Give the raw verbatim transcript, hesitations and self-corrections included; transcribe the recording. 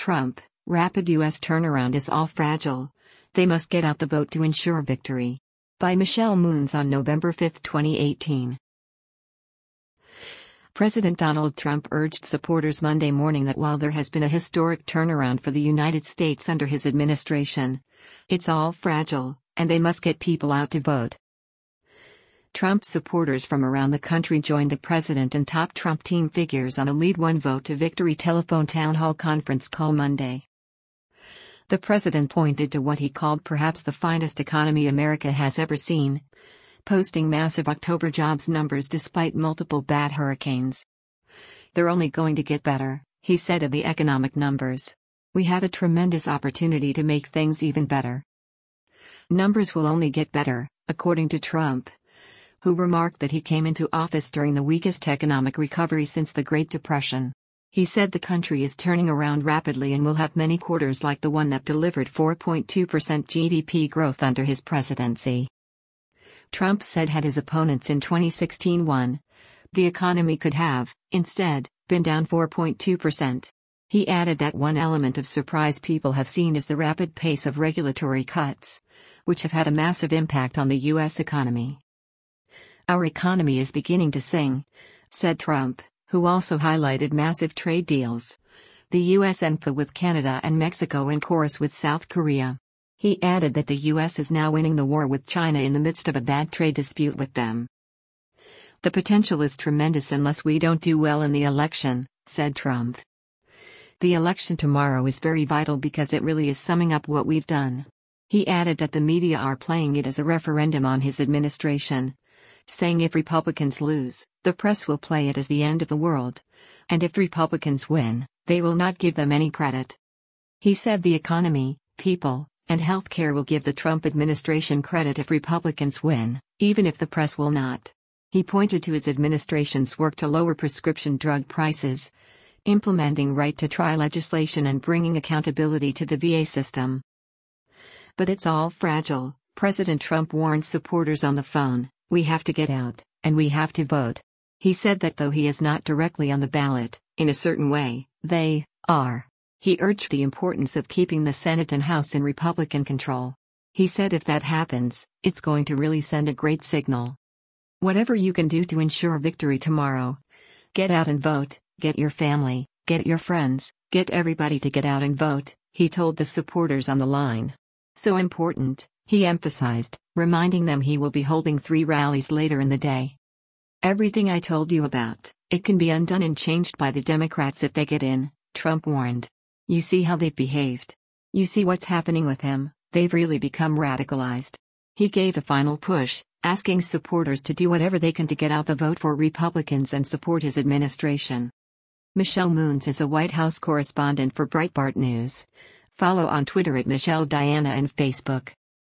Trump, rapid U S turnaround is all fragile. They must get out the vote to ensure victory. By Michelle Moons on November fifth, twenty eighteen. President Donald Trump urged supporters Monday morning that while there has been a historic turnaround for the United States under his administration, it's all fragile, and they must get people out to vote. Trump supporters from around the country joined the president and top Trump team figures on a Lead One Vote to Victory telephone town hall conference call Monday. The president pointed to what he called perhaps the finest economy America has ever seen, posting massive October jobs numbers despite multiple bad hurricanes. They're only going to get better, he said of the economic numbers. We have a tremendous opportunity to make things even better. Numbers will only get better, according to Trump, who remarked that he came into office during the weakest economic recovery since the Great Depression. He said the country is turning around rapidly and will have many quarters like the one that delivered four point two percent G D P growth under his presidency. Trump said had his opponents in twenty sixteen won, the economy could have, instead, been down four point two percent. He added that one element of surprise people have seen is the rapid pace of regulatory cuts, which have had a massive impact on the U S economy. Our economy is beginning to sing, said Trump, who also highlighted massive trade deals. The U S N F A with Canada and Mexico in chorus with South Korea. He added that the U S is now winning the war with China in the midst of a bad trade dispute with them. The potential is tremendous unless we don't do well in the election, said Trump. The election tomorrow is very vital because it really is summing up what we've done. He added that the media are playing it as a referendum on his administration, saying if Republicans lose, the press will play it as the end of the world, and if Republicans win, they will not give them any credit. He said the economy, people, and healthcare will give the Trump administration credit if Republicans win, even if the press will not. He pointed to his administration's work to lower prescription drug prices, implementing right-to-try legislation and bringing accountability to the V A system. But it's all fragile, President Trump warned supporters on the phone. We have to get out, and we have to vote. He said that though he is not directly on the ballot, in a certain way, they are. He urged the importance of keeping the Senate and House in Republican control. He said if that happens, it's going to really send a great signal. Whatever you can do to ensure victory tomorrow, get out and vote, get your family, get your friends, get everybody to get out and vote, he told the supporters on the line. So important, he emphasized, reminding them he will be holding three rallies later in the day. Everything I told you about, it can be undone and changed by the Democrats if they get in, Trump warned. You see how they've behaved. You see what's happening with him, they've really become radicalized. He gave a final push, asking supporters to do whatever they can to get out the vote for Republicans and support his administration. Michelle Moons is a White House correspondent for Breitbart News. Follow on Twitter at Michelle Diana and Facebook.